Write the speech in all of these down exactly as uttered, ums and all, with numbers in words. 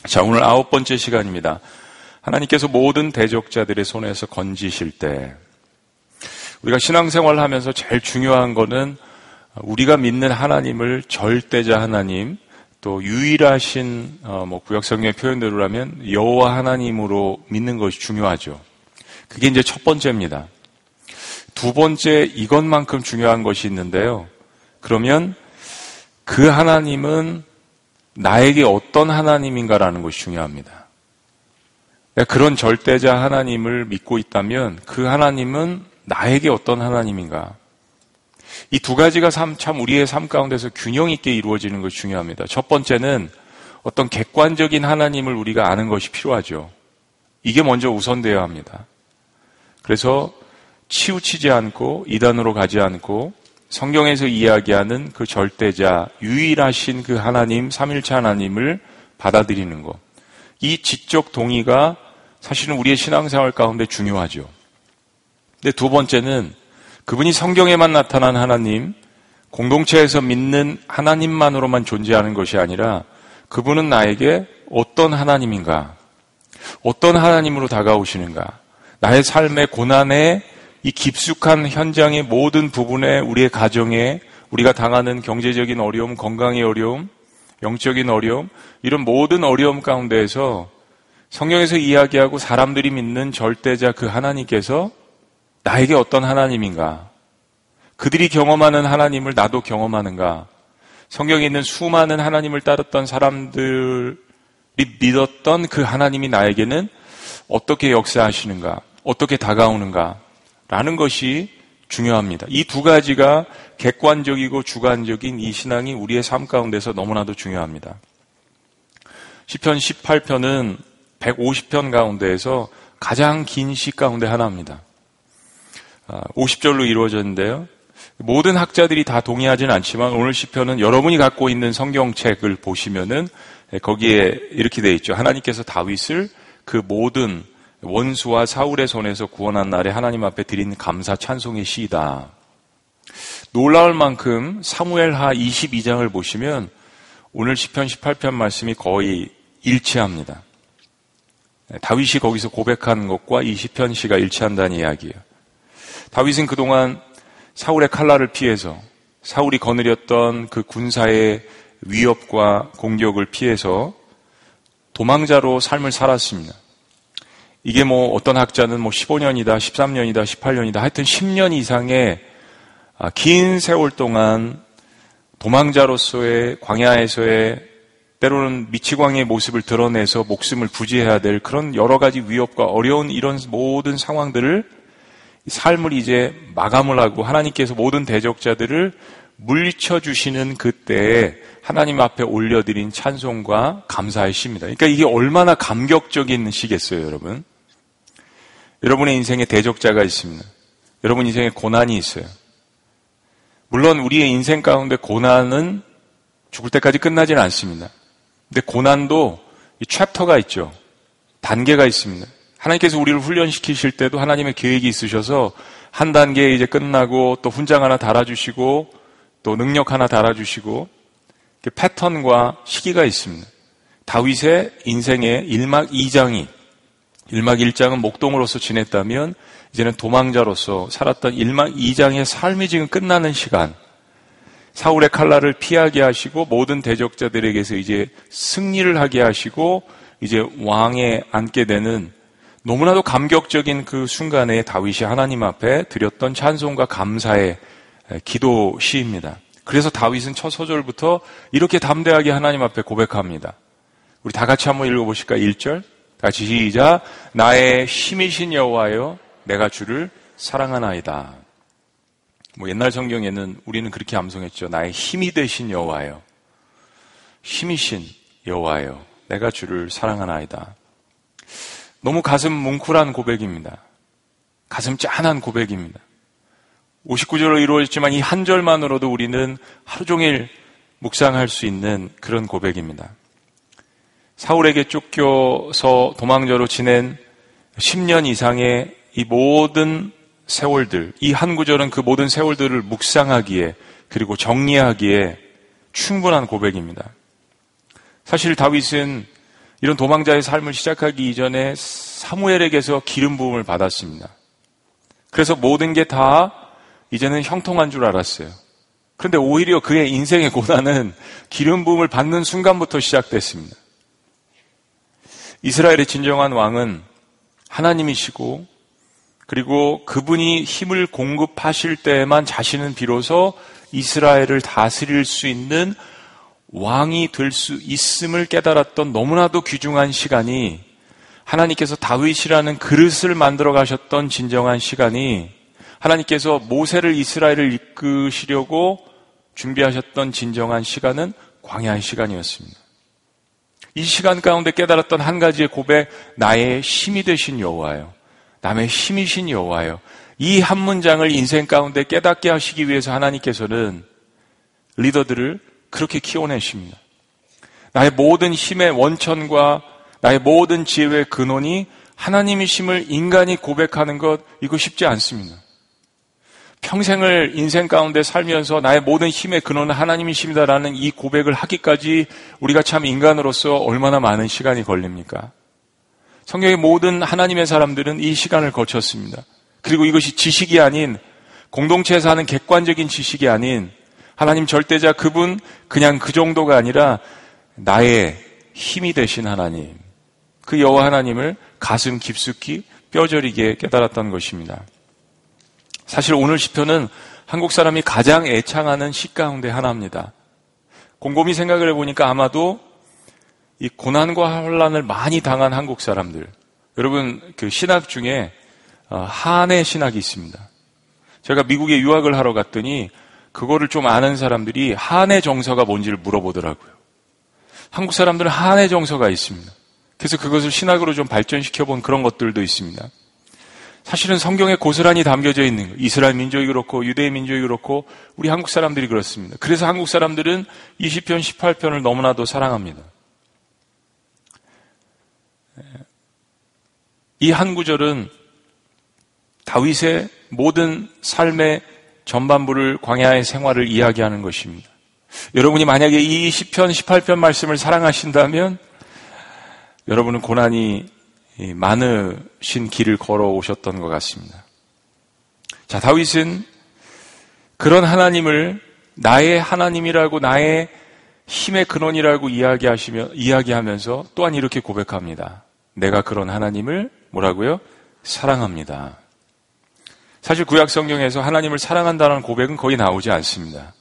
자, 오늘 아홉 번째 시간입니다. 하나님께서 모든 대적자들의 손에서 건지실 때, 우리가 신앙생활을 하면서 제일 중요한 거는 우리가 믿는 하나님을 절대자 하나님, 또 유일하신 어, 뭐 구약성경의 표현대로라면 여호와 하나님으로 믿는 것이 중요하죠. 그게 이제 첫 번째입니다. 두 번째, 이것만큼 중요한 것이 있는데요. 그러면 그 하나님은 나에게 어떤 하나님인가라는 것이 중요합니다. 그런 절대자 하나님을 믿고 있다면 그 하나님은 나에게 어떤 하나님인가? 이 두 가지가 참, 참 우리의 삶 가운데서 균형 있게 이루어지는 것이 중요합니다. 첫 번째는 어떤 객관적인 하나님을 우리가 아는 것이 필요하죠. 이게 먼저 우선되어야 합니다. 그래서 치우치지 않고 이단으로 가지 않고 성경에서 이야기하는 그 절대자, 유일하신 그 하나님, 삼일체 하나님을 받아들이는 것. 이 지적 동의가 사실은 우리의 신앙생활 가운데 중요하죠. 근데 두 번째는 그분이 성경에만 나타난 하나님, 공동체에서 믿는 하나님만으로만 존재하는 것이 아니라 그분은 나에게 어떤 하나님인가, 어떤 하나님으로 다가오시는가, 나의 삶의 고난의 이 깊숙한 현장의 모든 부분에 우리의 가정에 우리가 당하는 경제적인 어려움, 건강의 어려움, 영적인 어려움, 이런 모든 어려움 가운데에서 성경에서 이야기하고 사람들이 믿는 절대자 그 하나님께서 나에게 어떤 하나님인가? 그들이 경험하는 하나님을 나도 경험하는가? 성경에 있는 수많은 하나님을 따랐던 사람들이 믿었던 그 하나님이 나에게는 어떻게 역사하시는가? 어떻게 다가오는가? 라는 것이 중요합니다. 이 두 가지가 객관적이고 주관적인 이 신앙이 우리의 삶 가운데서 너무나도 중요합니다. 시편 십팔 편은 백오십 편 가운데에서 가장 긴 시 가운데 하나입니다. 오십 절로 이루어졌는데요. 모든 학자들이 다 동의하지는 않지만 오늘 시편은 여러분이 갖고 있는 성경책을 보시면은 거기에 이렇게 되어 있죠. 하나님께서 다윗을 그 모든 원수와 사울의 손에서 구원한 날에 하나님 앞에 드린 감사 찬송의 시이다. 놀라울 만큼 사무엘하 이십이 장을 보시면 오늘 시편 십팔 편 말씀이 거의 일치합니다. 다윗이 거기서 고백한 것과 이 시편 시가 일치한다는 이야기예요. 다윗은 그동안 사울의 칼날을 피해서 사울이 거느렸던 그 군사의 위협과 공격을 피해서 도망자로 삶을 살았습니다. 이게 뭐 어떤 학자는 뭐 십오 년이다, 십삼 년이다, 십팔 년이다 하여튼 십 년 이상의 긴 세월 동안 도망자로서의 광야에서의 때로는 미치광이의 모습을 드러내서 목숨을 부지해야 될 그런 여러 가지 위협과 어려운 이런 모든 상황들을 삶을 이제 마감을 하고 하나님께서 모든 대적자들을 물리쳐 주시는 그때에 하나님 앞에 올려드린 찬송과 감사의 시입니다. 그러니까 이게 얼마나 감격적인 시겠어요, 여러분. 여러분의 인생에 대적자가 있습니다. 여러분 인생에 고난이 있어요. 물론 우리의 인생 가운데 고난은 죽을 때까지 끝나지는 않습니다. 근데 고난도 이 챕터가 있죠. 단계가 있습니다. 하나님께서 우리를 훈련시키실 때도 하나님의 계획이 있으셔서 한 단계 이제 끝나고 또 훈장 하나 달아주시고 또 능력 하나 달아주시고 패턴과 시기가 있습니다. 다윗의 인생의 일막 이장이 일막 일장은 목동으로서 지냈다면 이제는 도망자로서 살았던 일막 이장의 삶이 지금 끝나는 시간, 사울의 칼날을 피하게 하시고 모든 대적자들에게서 이제 승리를 하게 하시고 이제 왕에 앉게 되는 너무나도 감격적인 그 순간에 다윗이 하나님 앞에 드렸던 찬송과 감사의 기도 시입니다. 그래서 다윗은 첫 소절부터 이렇게 담대하게 하나님 앞에 고백합니다. 우리 다 같이 한번 읽어보실까? 일 절 같이 시작. 나의 힘이신 여호와여 내가 주를 사랑하나이다. 뭐 옛날 성경에는 우리는 그렇게 암송했죠. 나의 힘이 되신 여호와여, 힘이신 여호와여 내가 주를 사랑하나이다. 너무 가슴 뭉클한 고백입니다. 가슴 짠한 고백입니다. 오십구 절로 이루어졌지만 이 한 절만으로도 우리는 하루 종일 묵상할 수 있는 그런 고백입니다. 사울에게 쫓겨서 도망자로 지낸 십 년 이상의 이 모든 세월들, 이 한 구절은 그 모든 세월들을 묵상하기에 그리고 정리하기에 충분한 고백입니다. 사실 다윗은 이런 도망자의 삶을 시작하기 이전에 사무엘에게서 기름 부음을 받았습니다. 그래서 모든 게 다 이제는 형통한 줄 알았어요. 그런데 오히려 그의 인생의 고난은 기름 부음을 받는 순간부터 시작됐습니다. 이스라엘의 진정한 왕은 하나님이시고, 그리고 그분이 힘을 공급하실 때에만 자신은 비로소 이스라엘을 다스릴 수 있는 왕이 될 수 있음을 깨달았던 너무나도 귀중한 시간이, 하나님께서 다윗이라는 그릇을 만들어 가셨던 진정한 시간이, 하나님께서 모세를 이스라엘을 이끄시려고 준비하셨던 진정한 시간은 광야의 시간이었습니다. 이 시간 가운데 깨달았던 한 가지의 고백, 나의 힘이 되신 여호와요, 남의 힘이신 여호와요. 이 한 문장을 인생 가운데 깨닫게 하시기 위해서 하나님께서는 리더들을 그렇게 키워내십니다. 나의 모든 힘의 원천과 나의 모든 지혜의 근원이 하나님이심을 인간이 고백하는 것, 이거 쉽지 않습니다. 평생을 인생 가운데 살면서 나의 모든 힘의 근원은 하나님이십니다라는 이 고백을 하기까지 우리가 참 인간으로서 얼마나 많은 시간이 걸립니까? 성경의 모든 하나님의 사람들은 이 시간을 거쳤습니다. 그리고 이것이 지식이 아닌, 공동체에서 하는 객관적인 지식이 아닌, 하나님 절대자 그분 그냥 그 정도가 아니라 나의 힘이 되신 하나님, 그 여호와 하나님을 가슴 깊숙이 뼈저리게 깨달았던 것입니다. 사실 오늘 시편은 한국 사람이 가장 애창하는 시 가운데 하나입니다. 곰곰이 생각을 해보니까 아마도 이 고난과 혼란을 많이 당한 한국 사람들, 여러분 그 신학 중에 한해 신학이 있습니다. 제가 미국에 유학을 하러 갔더니 그거를 좀 아는 사람들이 한해 정서가 뭔지를 물어보더라고요. 한국 사람들은 한해 정서가 있습니다. 그래서 그것을 신학으로 좀 발전시켜본 그런 것들도 있습니다. 사실은 성경에 고스란히 담겨져 있는 거, 이스라엘 민족이 그렇고 유대인 민족이 그렇고 우리 한국 사람들이 그렇습니다. 그래서 한국 사람들은 이 시편 십팔 편을 너무나도 사랑합니다. 이 한 구절은 다윗의 모든 삶의 전반부를, 광야의 생활을 이야기하는 것입니다. 여러분이 만약에 이 시편 십팔 편 말씀을 사랑하신다면 여러분은 고난이 많으신 길을 걸어오셨던 것 같습니다. 자, 다윗은 그런 하나님을 나의 하나님이라고, 나의 힘의 근원이라고 이야기하시며, 이야기하면서 또한 이렇게 고백합니다. 내가 그런 하나님을 뭐라고요? 사랑합니다. 사실 구약 성경에서 하나님을 사랑한다는 고백은 거의 나오지 않습니다.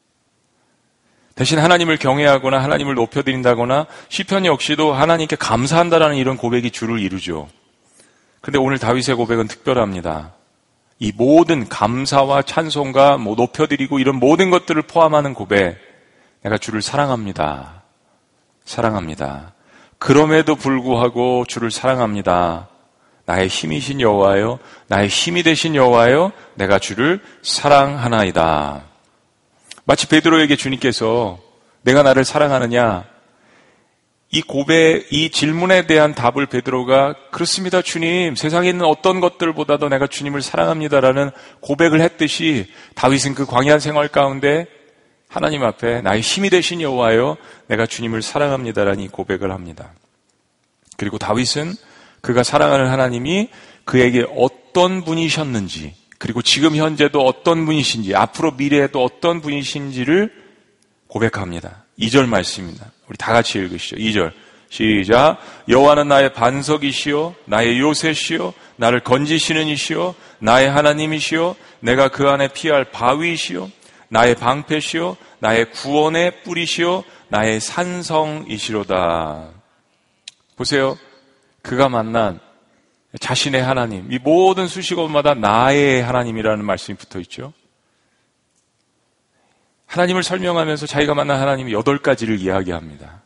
대신 하나님을 경외하거나 하나님을 높여드린다거나 시편 역시도 하나님께 감사한다라는 이런 고백이 주를 이루죠. 그런데 오늘 다윗의 고백은 특별합니다. 이 모든 감사와 찬송과 뭐 높여드리고 이런 모든 것들을 포함하는 고백, 내가 주를 사랑합니다. 사랑합니다. 그럼에도 불구하고 주를 사랑합니다. 나의 힘이신 여호와여, 나의 힘이 되신 여호와여, 내가 주를 사랑하나이다. 마치 베드로에게 주님께서 내가 나를 사랑하느냐, 이 고백, 이 질문에 대한 답을 베드로가 그렇습니다 주님, 세상에 있는 어떤 것들보다도 내가 주님을 사랑합니다라는 고백을 했듯이 다윗은 그 광야 생활 가운데 하나님 앞에 나의 힘이 되신 여호와여, 내가 주님을 사랑합니다라는 이 고백을 합니다. 그리고 다윗은 그가 사랑하는 하나님이 그에게 어떤 분이셨는지, 그리고 지금 현재도 어떤 분이신지, 앞으로 미래에도 어떤 분이신지를 고백합니다. 이 절 말씀입니다. 우리 다 같이 읽으시죠. 이 절 시작. 여호와는 나의 반석이시요 나의 요새시요 나를 건지시는 이시요 나의 하나님이시요 내가 그 안에 피할 바위이시요 나의 방패시요 나의 구원의 뿌리시요 나의 산성이시로다. 보세요. 그가 만난 자신의 하나님, 이 모든 수식어마다 나의 하나님이라는 말씀이 붙어 있죠. 하나님을 설명하면서 자기가 만난 하나님이 여덟 가지를 이야기합니다.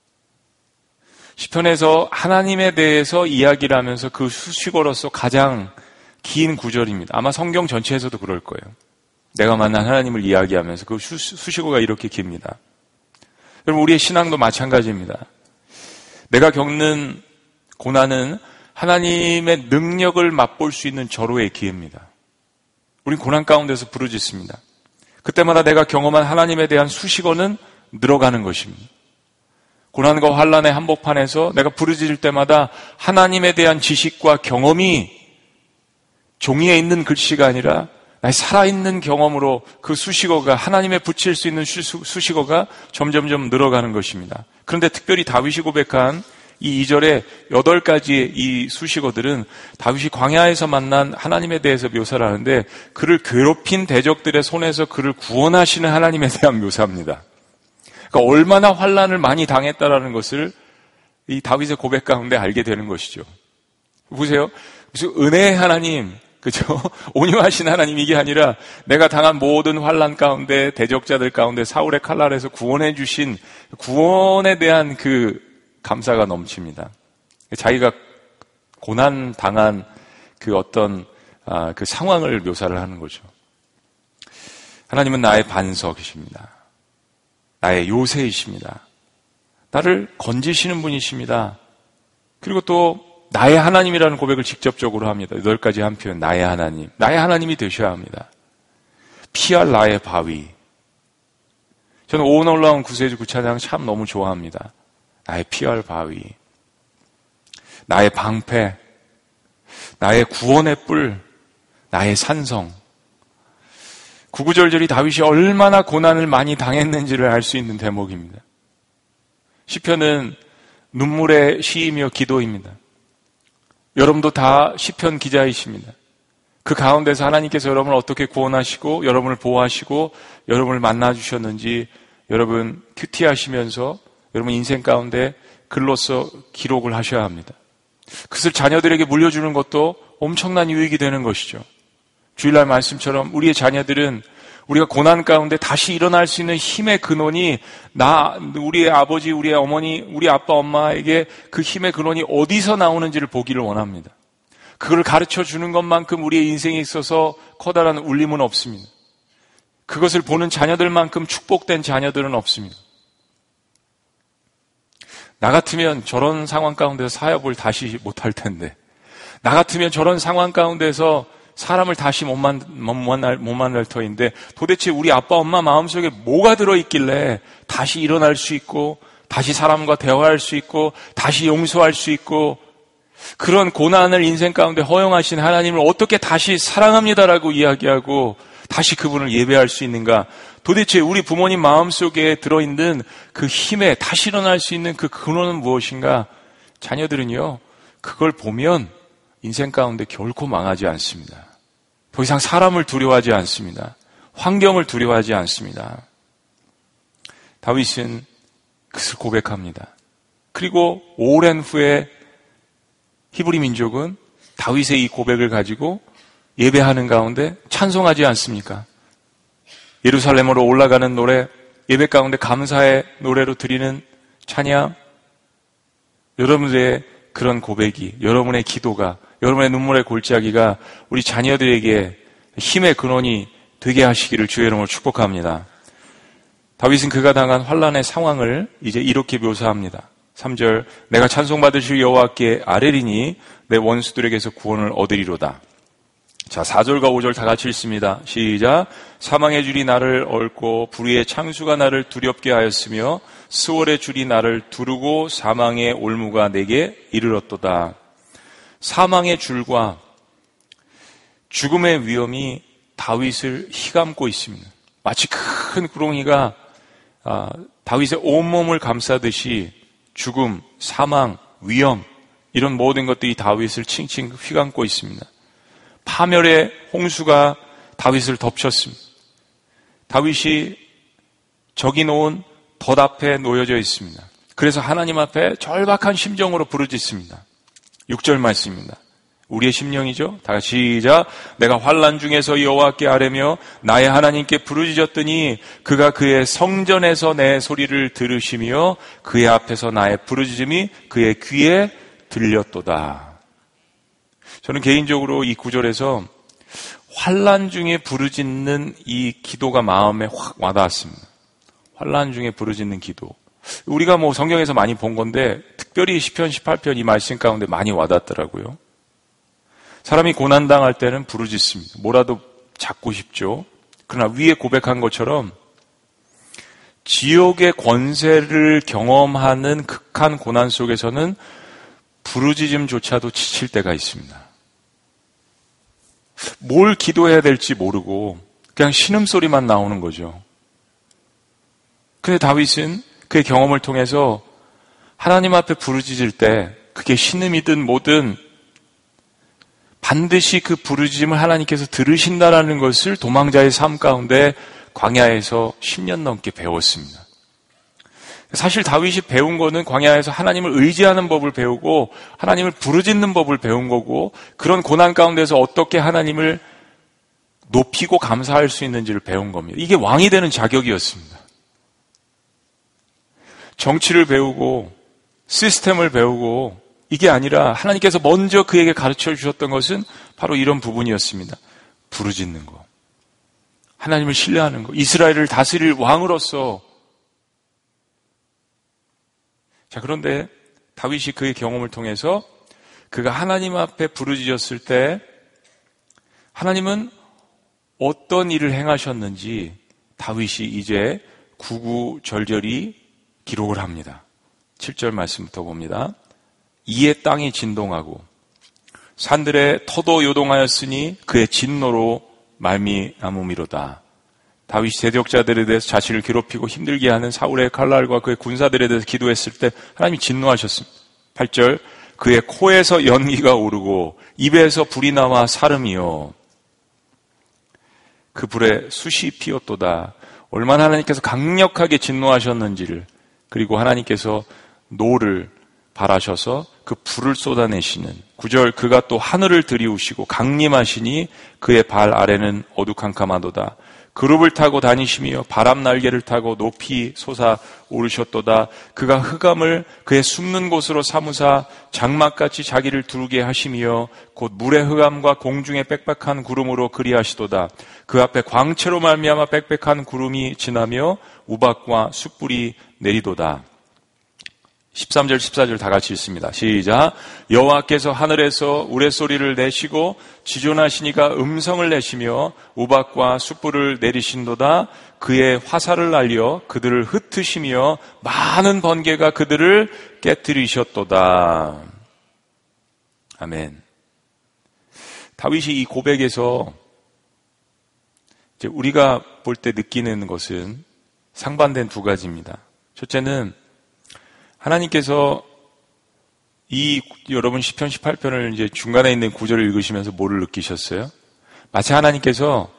시편에서 하나님에 대해서 이야기를 하면서 그 수식어로서 가장 긴 구절입니다. 아마 성경 전체에서도 그럴 거예요. 내가 만난 하나님을 이야기하면서 그 수, 수식어가 이렇게 깁니다. 여러분, 우리의 신앙도 마찬가지입니다. 내가 겪는 고난은 하나님의 능력을 맛볼 수 있는 절호의 기회입니다. 우린 고난 가운데서 부르짖습니다. 그때마다 내가 경험한 하나님에 대한 수식어는 늘어가는 것입니다. 고난과 환난의 한복판에서 내가 부르짖을 때마다 하나님에 대한 지식과 경험이 종이에 있는 글씨가 아니라 나의 살아있는 경험으로 그 수식어가, 하나님의 붙일 수 있는 수, 수식어가 점점점 늘어가는 것입니다. 그런데 특별히 다윗이 고백한 이 이 절의 여덟 가지의 이 수식어들은 다윗이 광야에서 만난 하나님에 대해서 묘사를 하는데, 그를 괴롭힌 대적들의 손에서 그를 구원하시는 하나님에 대한 묘사입니다. 그러니까 얼마나 환난을 많이 당했다라는 것을 이 다윗의 고백 가운데 알게 되는 것이죠. 보세요. 무슨 은혜의 하나님, 그죠? 온유하신 하나님, 이게 아니라 내가 당한 모든 환난 가운데, 대적자들 가운데 사울의 칼날에서 구원해 주신 구원에 대한 그 감사가 넘칩니다. 자기가 고난 당한 그 어떤 아, 그 상황을 묘사를 하는 거죠. 하나님은 나의 반석이십니다. 나의 요새이십니다. 나를 건지시는 분이십니다. 그리고 또 나의 하나님이라는 고백을 직접적으로 합니다. 여덟 가지 한 표현, 나의 하나님. 나의 하나님이 되셔야 합니다. 피할 나의 바위. 저는 오은 올라온 구세주 구찬양 참 너무 좋아합니다. 나의 피할 바위, 나의 방패, 나의 구원의 뿔, 나의 산성. 구구절절이 다윗이 얼마나 고난을 많이 당했는지를 알 수 있는 대목입니다. 시편은 눈물의 시이며 기도입니다. 여러분도 다 시편 기자이십니다. 그 가운데서 하나님께서 여러분을 어떻게 구원하시고 여러분을 보호하시고 여러분을 만나주셨는지 여러분 큐티하시면서 여러분 인생 가운데 글로써 기록을 하셔야 합니다. 그것을 자녀들에게 물려주는 것도 엄청난 유익이 되는 것이죠. 주일날 말씀처럼 우리의 자녀들은 우리가 고난 가운데 다시 일어날 수 있는 힘의 근원이 나, 우리의 아버지, 우리의 어머니, 우리 아빠, 엄마에게 그 힘의 근원이 어디서 나오는지를 보기를 원합니다. 그걸 가르쳐 주는 것만큼 우리의 인생에 있어서 커다란 울림은 없습니다. 그것을 보는 자녀들만큼 축복된 자녀들은 없습니다. 나 같으면 저런 상황 가운데서 사역을 다시 못할 텐데, 나 같으면 저런 상황 가운데서 사람을 다시 못, 만, 못, 만날, 못 만날 터인데 도대체 우리 아빠 엄마 마음속에 뭐가 들어있길래 다시 일어날 수 있고 다시 사람과 대화할 수 있고 다시 용서할 수 있고 그런 고난을 인생 가운데 허용하신 하나님을 어떻게 다시 사랑합니다라고 이야기하고 다시 그분을 예배할 수 있는가? 도대체 우리 부모님 마음속에 들어있는 그 힘에 다시 일어날 수 있는 그 근원은 무엇인가? 자녀들은요, 그걸 보면 인생 가운데 결코 망하지 않습니다. 더 이상 사람을 두려워하지 않습니다. 환경을 두려워하지 않습니다. 다윗은 그것을 고백합니다. 그리고 오랜 후에 히브리 민족은 다윗의 이 고백을 가지고 예배하는 가운데 찬송하지 않습니까? 예루살렘으로 올라가는 노래, 예배 가운데 감사의 노래로 드리는 찬양, 여러분들의 그런 고백이, 여러분의 기도가, 여러분의 눈물의 골짜기가 우리 자녀들에게 힘의 근원이 되게 하시기를 주의 이름으로 축복합니다. 다윗은 그가 당한 환난의 상황을 이제 이렇게 묘사합니다. 삼 절, 내가 찬송받으실 여호와께 아뢰리니 내 원수들에게서 구원을 얻으리로다. 자, 사 절과 오 절 다 같이 읽습니다. 시작. 사망의 줄이 나를 얽고 불의의 창수가 나를 두렵게 하였으며 스월의 줄이 나를 두르고 사망의 올무가 내게 이르렀도다. 사망의 줄과 죽음의 위험이 다윗을 휘감고 있습니다. 마치 큰 구렁이가 다윗의 온몸을 감싸듯이 죽음, 사망, 위험 이런 모든 것들이 다윗을 칭칭 휘감고 있습니다. 파멸의 홍수가 다윗을 덮쳤습니다. 다윗이 적이 놓은 덫 앞에 놓여져 있습니다. 그래서 하나님 앞에 절박한 심정으로 부르짖습니다. 육 절 말씀입니다. 우리의 심령이죠. 다 같이 시작. 내가 환난 중에서 여호와께 아뢰며 나의 하나님께 부르짖었더니 그가 그의 성전에서 내 소리를 들으시며 그의 앞에서 나의 부르짖음이 그의 귀에 들렸도다. 저는 개인적으로 이 구절에서 환난 중에 부르짖는 이 기도가 마음에 확 와닿았습니다. 환난 중에 부르짖는 기도. 우리가 뭐 성경에서 많이 본 건데 특별히 시편 십팔 편 이 말씀 가운데 많이 와닿더라고요. 사람이 고난당할 때는 부르짖습니다. 뭐라도 잡고 싶죠. 그러나 위에 고백한 것처럼 지옥의 권세를 경험하는 극한 고난 속에서는 부르짖음조차도 지칠 때가 있습니다. 뭘 기도해야 될지 모르고 그냥 신음소리만 나오는 거죠. 근데 다윗은 그의 경험을 통해서 하나님 앞에 부르짖을 때 그게 신음이든 뭐든 반드시 그 부르짖음을 하나님께서 들으신다라는 것을 도망자의 삶 가운데 광야에서 십 년 넘게 배웠습니다. 사실 다윗이 배운 거는 광야에서 하나님을 의지하는 법을 배우고 하나님을 부르짖는 법을 배운 거고 그런 고난 가운데서 어떻게 하나님을 높이고 감사할 수 있는지를 배운 겁니다. 이게 왕이 되는 자격이었습니다. 정치를 배우고 시스템을 배우고 이게 아니라 하나님께서 먼저 그에게 가르쳐 주셨던 것은 바로 이런 부분이었습니다. 부르짖는 거. 하나님을 신뢰하는 거. 이스라엘을 다스릴 왕으로서. 자, 그런데 다윗이 그의 경험을 통해서 그가 하나님 앞에 부르짖었을 때 하나님은 어떤 일을 행하셨는지 다윗이 이제 구구절절히 기록을 합니다. 칠 절 말씀부터 봅니다. 이에 땅이 진동하고 산들의 터도 요동하였으니 그의 진노로 말미암음이로다. 다윗이 대적자들에 대해서 자신을 괴롭히고 힘들게 하는 사울의 칼날과 그의 군사들에 대해서 기도했을 때 하나님이 진노하셨습니다. 팔 절 그의 코에서 연기가 오르고 입에서 불이 나와 사름이요 그 불에 숯이 피었도다. 얼마나 하나님께서 강력하게 진노하셨는지를 그리고 하나님께서 노를 발하셔서 그 불을 쏟아내시는 구 절 그가 또 하늘을 들이우시고 강림하시니 그의 발 아래는 어두캄캄하도다. 그룹을 타고 다니시며 바람 날개를 타고 높이 솟아 오르셨도다. 그가 흑암을 그의 숨는 곳으로 삼으사 장막같이 자기를 두르게 하시며 곧 물의 흑암과 공중의 빽빽한 구름으로 그리하시도다. 그 앞에 광채로 말미암아 빽빽한 구름이 지나며 우박과 숯불이 내리도다. 십삼 절 십사 절 다 같이 읽습니다. 시작. 여호와께서 하늘에서 우레소리를 내시고 지존하시니가 음성을 내시며 우박과 숯불을 내리신도다. 그의 화살을 날려 그들을 흩으시며 많은 번개가 그들을 깨뜨리셨도다. 아멘. 다윗이 이 고백에서 이제 우리가 볼 때 느끼는 것은 상반된 두 가지입니다. 첫째는 하나님께서 이 여러분 시편 십팔 편을 이제 중간에 있는 구절을 읽으시면서 뭐를 느끼셨어요? 마치 하나님께서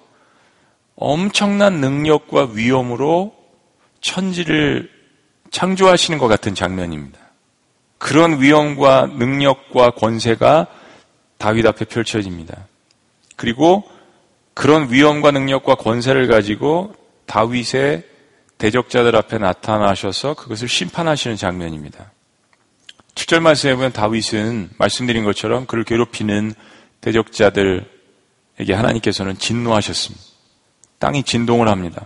엄청난 능력과 위엄으로 천지를 창조하시는 것 같은 장면입니다. 그런 위엄과 능력과 권세가 다윗 앞에 펼쳐집니다. 그리고 그런 위엄과 능력과 권세를 가지고 다윗의 대적자들 앞에 나타나셔서 그것을 심판하시는 장면입니다. 칠 절 말씀에 보면 다윗은 말씀드린 것처럼 그를 괴롭히는 대적자들에게 하나님께서는 진노하셨습니다. 땅이 진동을 합니다.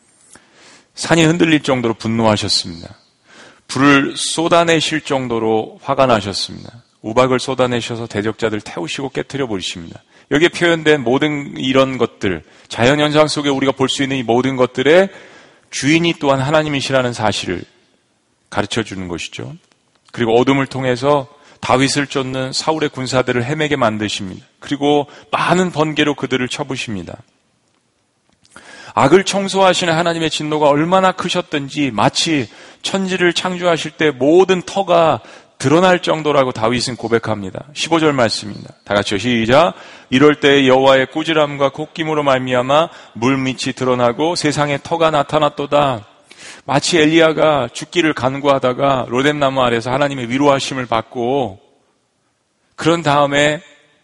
산이 흔들릴 정도로 분노하셨습니다. 불을 쏟아내실 정도로 화가 나셨습니다. 우박을 쏟아내셔서 대적자들 태우시고 깨트려 버리십니다. 여기에 표현된 모든 이런 것들, 자연현상 속에 우리가 볼 수 있는 이 모든 것들의 주인이 또한 하나님이시라는 사실을 가르쳐주는 것이죠. 그리고 어둠을 통해서 다윗을 쫓는 사울의 군사들을 헤매게 만드십니다. 그리고 많은 번개로 그들을 쳐부십니다. 악을 청소하시는 하나님의 진노가 얼마나 크셨든지 마치 천지를 창조하실 때 모든 터가 드러날 정도라고 다윗은 고백합니다. 십오 절 말씀입니다. 다 같이요. 시작. 이럴 때 여호와의 꾸지람과 콧김으로 말미암아 물밑이 드러나고 세상에 터가 나타났도다. 마치 엘리야가 죽기를 간구하다가 로뎀나무 아래서 하나님의 위로하심을 받고 그런 다음에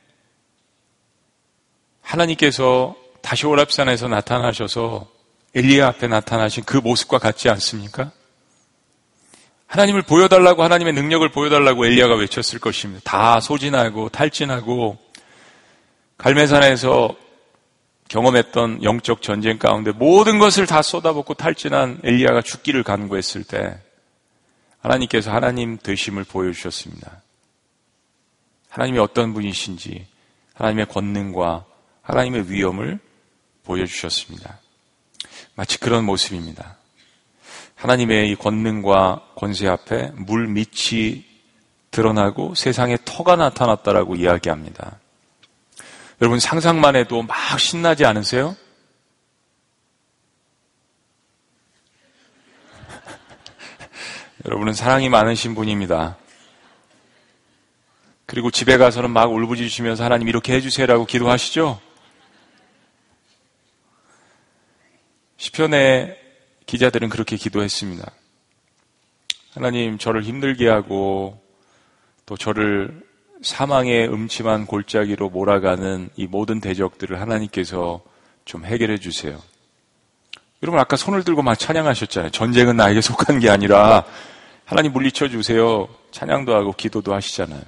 하나님께서 다시 오랍산에서 나타나셔서 엘리야 앞에 나타나신 그 모습과 같지 않습니까? 하나님을 보여달라고, 하나님의 능력을 보여달라고 엘리야가 외쳤을 것입니다. 다 소진하고 탈진하고 갈멜산에서 경험했던 영적 전쟁 가운데 모든 것을 다 쏟아붓고 탈진한 엘리야가 죽기를 간구했을 때 하나님께서 하나님 되심을 보여주셨습니다. 하나님이 어떤 분이신지 하나님의 권능과 하나님의 위엄을 보여주셨습니다. 마치 그런 모습입니다. 하나님의 이 권능과 권세 앞에 물 밑이 드러나고 세상에 터가 나타났다라고 이야기합니다. 여러분 상상만 해도 막 신나지 않으세요? 여러분은 사랑이 많으신 분입니다. 그리고 집에 가서는 막 울부짖으시면서 하나님 이렇게 해주세요라고 기도하시죠? 시편의 기자들은 그렇게 기도했습니다. 하나님 저를 힘들게 하고 또 저를 사망의 음침한 골짜기로 몰아가는 이 모든 대적들을 하나님께서 좀 해결해 주세요. 여러분 아까 손을 들고 막 찬양하셨잖아요. 전쟁은 나에게 속한 게 아니라 하나님 물리쳐 주세요. 찬양도 하고 기도도 하시잖아요.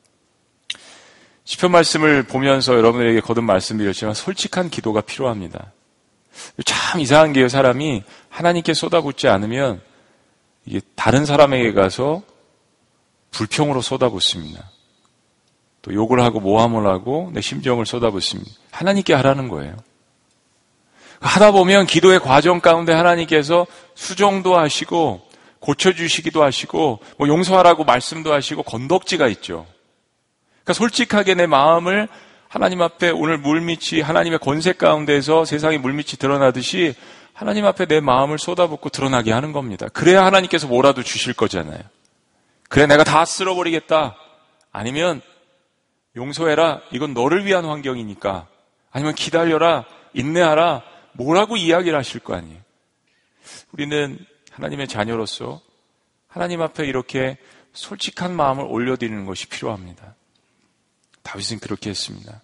시편 말씀을 보면서 여러분에게 거듭 말씀드렸지만 솔직한 기도가 필요합니다. 참 이상한 게요. 사람이 하나님께 쏟아붓지 않으면 이게 다른 사람에게 가서 불평으로 쏟아붓습니다. 또 욕을 하고 모함을 하고 내 심정을 쏟아붓습니다. 하나님께 하라는 거예요. 하다 보면 기도의 과정 가운데 하나님께서 수정도 하시고 고쳐주시기도 하시고 뭐 용서하라고 말씀도 하시고 건덕지가 있죠. 그러니까 솔직하게 내 마음을 하나님 앞에 오늘 물밑이 하나님의 권세 가운데에서 세상의 물밑이 드러나듯이 하나님 앞에 내 마음을 쏟아붓고 드러나게 하는 겁니다. 그래야 하나님께서 뭐라도 주실 거잖아요. 그래 내가 다 쓸어버리겠다. 아니면 용서해라. 이건 너를 위한 환경이니까. 아니면 기다려라. 인내하라. 뭐라고 이야기를 하실 거 아니에요. 우리는 하나님의 자녀로서 하나님 앞에 이렇게 솔직한 마음을 올려드리는 것이 필요합니다. 다윗은 그렇게 했습니다.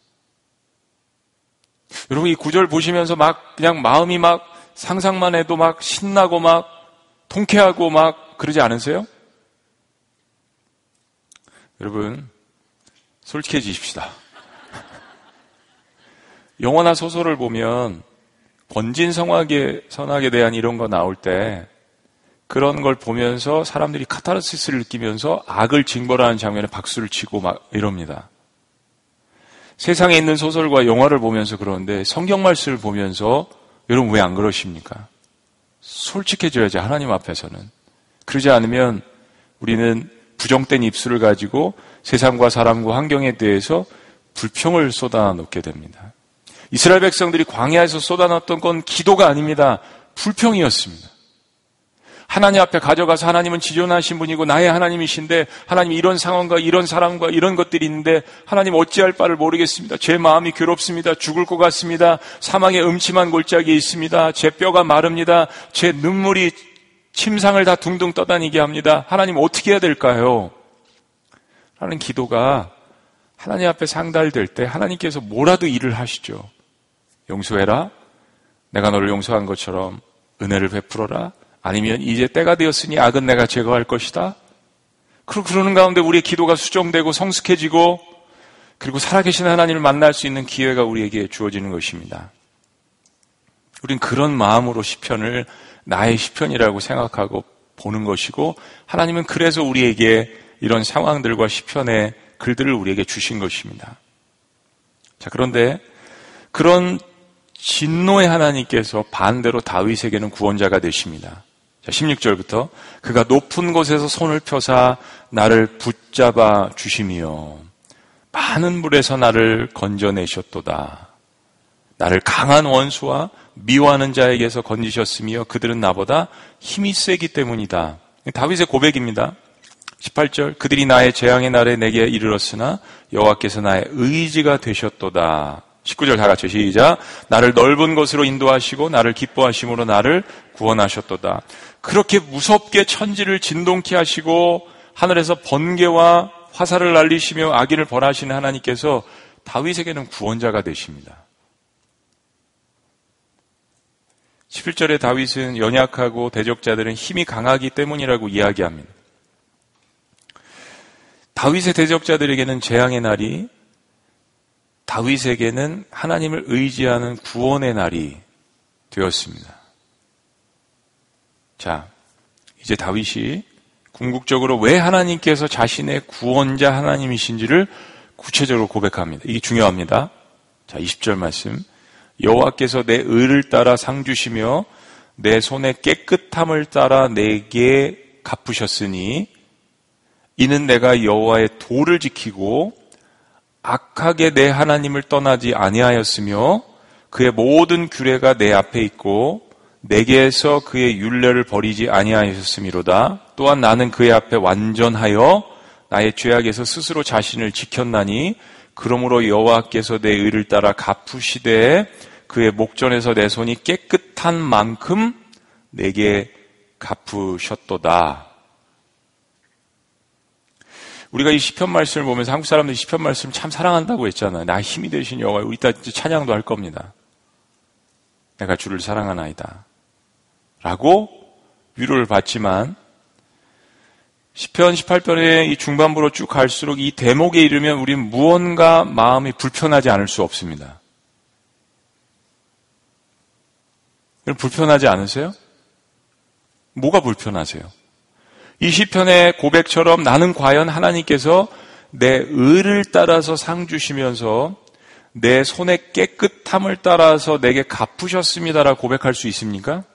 여러분 이 구절 보시면서 막 그냥 마음이 막 상상만 해도 막 신나고 막 통쾌하고 막 그러지 않으세요? 여러분 솔직해지십시다. 영화나 소설을 보면 번진성악의 선악에 대한 이런 거 나올 때 그런 걸 보면서 사람들이 카타르시스를 느끼면서 악을 징벌하는 장면에 박수를 치고 막 이럽니다. 세상에 있는 소설과 영화를 보면서 그러는데 성경 말씀을 보면서 여러분 왜 안 그러십니까? 솔직해져야지 하나님 앞에서는. 그러지 않으면 우리는 부정된 입술을 가지고 세상과 사람과 환경에 대해서 불평을 쏟아놓게 됩니다. 이스라엘 백성들이 광야에서 쏟아놨던 건 기도가 아닙니다. 불평이었습니다. 하나님 앞에 가져가서 하나님은 지존하신 분이고 나의 하나님이신데 하나님 이런 상황과 이런 사람과 이런 것들이 있는데 하나님 어찌할 바를 모르겠습니다. 제 마음이 괴롭습니다. 죽을 것 같습니다. 사망의 음침한 골짜기에 있습니다. 제 뼈가 마릅니다. 제 눈물이 침상을 다 둥둥 떠다니게 합니다. 하나님 어떻게 해야 될까요? 라는 기도가 하나님 앞에 상달될 때 하나님께서 뭐라도 일을 하시죠. 용서해라. 내가 너를 용서한 것처럼 은혜를 베풀어라. 아니면 이제 때가 되었으니 악은 내가 제거할 것이다. 그리고 그러는 가운데 우리의 기도가 수정되고 성숙해지고 그리고 살아계신 하나님을 만날 수 있는 기회가 우리에게 주어지는 것입니다. 우린 그런 마음으로 시편을 나의 시편이라고 생각하고 보는 것이고 하나님은 그래서 우리에게 이런 상황들과 시편의 글들을 우리에게 주신 것입니다. 자, 그런데 그런 진노의 하나님께서 반대로 다윗에게는 구원자가 되십니다. 자, 십육 절부터 그가 높은 곳에서 손을 펴사 나를 붙잡아 주시며 많은 물에서 나를 건져내셨도다. 나를 강한 원수와 미워하는 자에게서 건지셨으며 그들은 나보다 힘이 세기 때문이다. 다윗의 고백입니다. 십팔 절 그들이 나의 재앙의 날에 내게 이르렀으나 여호와께서 나의 의지가 되셨도다. 십구 절 다 같이 시작. 나를 넓은 곳으로 인도하시고 나를 기뻐하심으로 나를 구원하셨도다. 그렇게 무섭게 천지를 진동케 하시고 하늘에서 번개와 화살을 날리시며 악인을 벌하시는 하나님께서 다윗에게는 구원자가 되십니다. 십일 절에 다윗은 연약하고 대적자들은 힘이 강하기 때문이라고 이야기합니다. 다윗의 대적자들에게는 재앙의 날이 다윗에게는 하나님을 의지하는 구원의 날이 되었습니다. 자, 이제 다윗이 궁극적으로 왜 하나님께서 자신의 구원자 하나님이신지를 구체적으로 고백합니다. 이게 중요합니다. 자, 이십 절 말씀. 여호와께서 내 의를 따라 상 주시며 내 손의 깨끗함을 따라 내게 갚으셨으니 이는 내가 여호와의 도를 지키고 악하게 내 하나님을 떠나지 아니하였으며 그의 모든 규례가 내 앞에 있고 내게에서 그의 율례를 버리지 아니하였음이로다. 또한 나는 그의 앞에 완전하여 나의 죄악에서 스스로 자신을 지켰나니 그러므로 여호와께서 내 의를 따라 갚으시되 그의 목전에서 내 손이 깨끗한 만큼 내게 갚으셨도다. 우리가 이 시편 말씀을 보면서 한국 사람들이 시편 말씀을 참 사랑한다고 했잖아요. 나 힘이 되신 여호와. 우리 이따 찬양도 할 겁니다. 내가 주를 사랑하나이다 라고 위로를 받지만 시편 십팔 편의 이 중반부로 쭉 갈수록 이 대목에 이르면 우리는 무언가 마음이 불편하지 않을 수 없습니다. 불편하지 않으세요? 뭐가 불편하세요? 이 시편의 고백처럼 나는 과연 하나님께서 내 의를 따라서 상 주시면서 내 손의 깨끗함을 따라서 내게 갚으셨습니다라고 고백할 수 있습니까?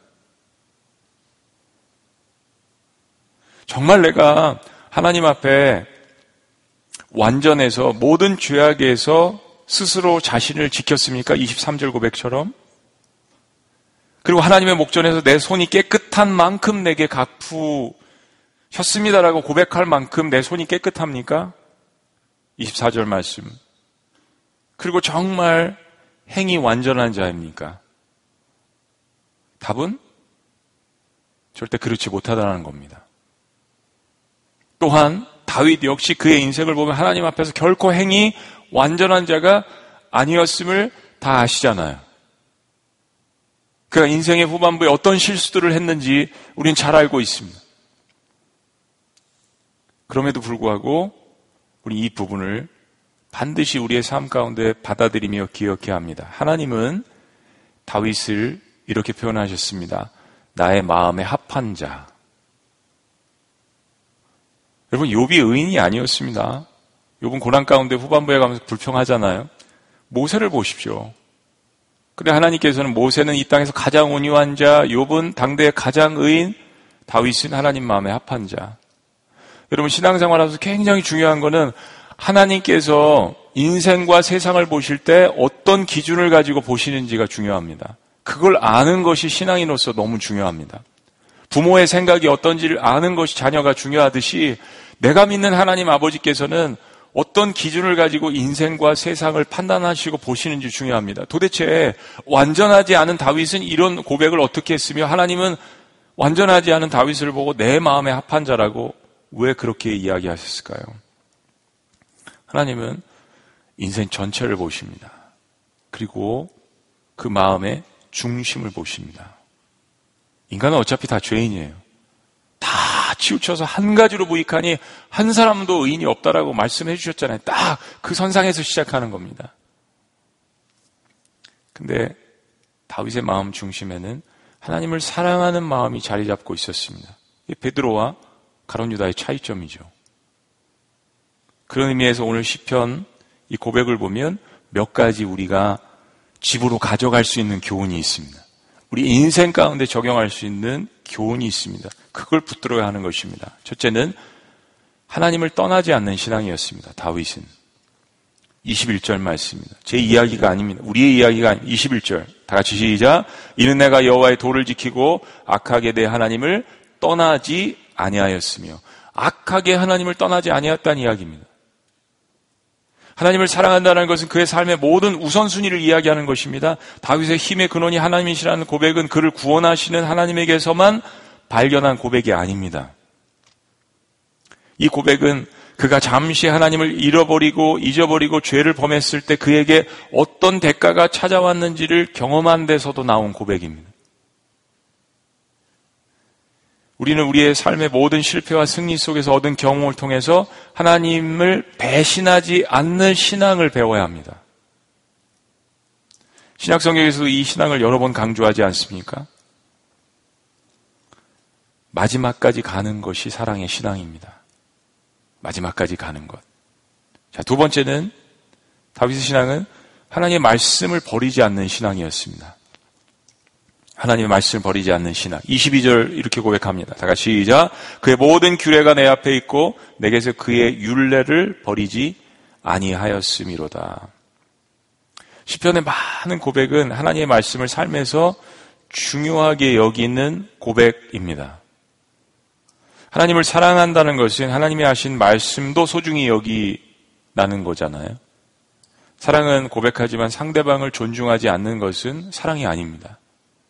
정말 내가 하나님 앞에 완전해서 모든 죄악에서 스스로 자신을 지켰습니까? 이십삼 절 고백처럼. 그리고 하나님의 목전에서 내 손이 깨끗한 만큼 내게 갚으셨습니다라고 고백할 만큼 내 손이 깨끗합니까? 이십사 절 말씀. 그리고 정말 행이 완전한 자입니까? 답은 절대 그렇지 못하다는 겁니다. 또한 다윗 역시 그의 인생을 보면 하나님 앞에서 결코 행이 완전한 자가 아니었음을 다 아시잖아요. 그가 인생의 후반부에 어떤 실수들을 했는지 우리는 잘 알고 있습니다. 그럼에도 불구하고 우리 이 부분을 반드시 우리의 삶 가운데 받아들이며 기억해야 합니다. 하나님은 다윗을 이렇게 표현하셨습니다. 나의 마음에 합한 자. 여러분, 욥이 의인이 아니었습니다. 욥은 고난 가운데 후반부에 가면서 불평하잖아요. 모세를 보십시오. 근데 하나님께서는 모세는 이 땅에서 가장 온유한 자, 욥은 당대의 가장 의인, 다윗은 하나님 마음에 합한 자. 여러분, 신앙생활하면서 굉장히 중요한 거는 하나님께서 인생과 세상을 보실 때 어떤 기준을 가지고 보시는지가 중요합니다. 그걸 아는 것이 신앙인으로서 너무 중요합니다. 부모의 생각이 어떤지를 아는 것이 자녀가 중요하듯이 내가 믿는 하나님 아버지께서는 어떤 기준을 가지고 인생과 세상을 판단하시고 보시는지 중요합니다. 도대체 완전하지 않은 다윗은 이런 고백을 어떻게 했으며 하나님은 완전하지 않은 다윗을 보고 내 마음에 합한 자라고 왜 그렇게 이야기하셨을까요? 하나님은 인생 전체를 보십니다. 그리고 그 마음의 중심을 보십니다. 인간은 어차피 다 죄인이에요. 다 치우쳐서 한 가지로 부익하니 한 사람도 의인이 없다라고 말씀해 주셨잖아요. 딱 그 선상에서 시작하는 겁니다. 근데 다윗의 마음 중심에는 하나님을 사랑하는 마음이 자리 잡고 있었습니다. 이게 베드로와 가룟 유다의 차이점이죠. 그런 의미에서 오늘 시편 이 고백을 보면 몇 가지 우리가 집으로 가져갈 수 있는 교훈이 있습니다. 우리 인생 가운데 적용할 수 있는 교훈이 있습니다. 그걸 붙들어야 하는 것입니다. 첫째는 하나님을 떠나지 않는 신앙이었습니다. 다윗은. 이십일 절 말씀입니다. 제 이야기가 아닙니다. 우리의 이야기가 아닙니다. 이십일 절. 다 같이 시작. 이는 내가 여호와의 도를 지키고 악하게 내 하나님을 떠나지 아니하였으며. 악하게 하나님을 떠나지 아니하였다는 이야기입니다. 하나님을 사랑한다는 것은 그의 삶의 모든 우선순위를 이야기하는 것입니다. 다윗의 힘의 근원이 하나님이시라는 고백은 그를 구원하시는 하나님에게서만 발견한 고백이 아닙니다. 이 고백은 그가 잠시 하나님을 잃어버리고 잊어버리고 죄를 범했을 때 그에게 어떤 대가가 찾아왔는지를 경험한 데서도 나온 고백입니다. 우리는 우리의 삶의 모든 실패와 승리 속에서 얻은 경험을 통해서 하나님을 배신하지 않는 신앙을 배워야 합니다. 신약성경에서도 이 신앙을 여러 번 강조하지 않습니까? 마지막까지 가는 것이 사랑의 신앙입니다. 마지막까지 가는 것. 자, 두 번째는 다윗의 신앙은 하나님의 말씀을 버리지 않는 신앙이었습니다. 하나님의 말씀을 버리지 않는 신앙. 이십이 절 이렇게 고백합니다. 다 같이 시작. 그의 모든 규례가 내 앞에 있고 내게서 그의 율례를 버리지 아니하였음이로다. 시편의 많은 고백은 하나님의 말씀을 삶에서 중요하게 여기는 고백입니다. 하나님을 사랑한다는 것은 하나님이 하신 말씀도 소중히 여기라는 거잖아요. 사랑은 고백하지만 상대방을 존중하지 않는 것은 사랑이 아닙니다.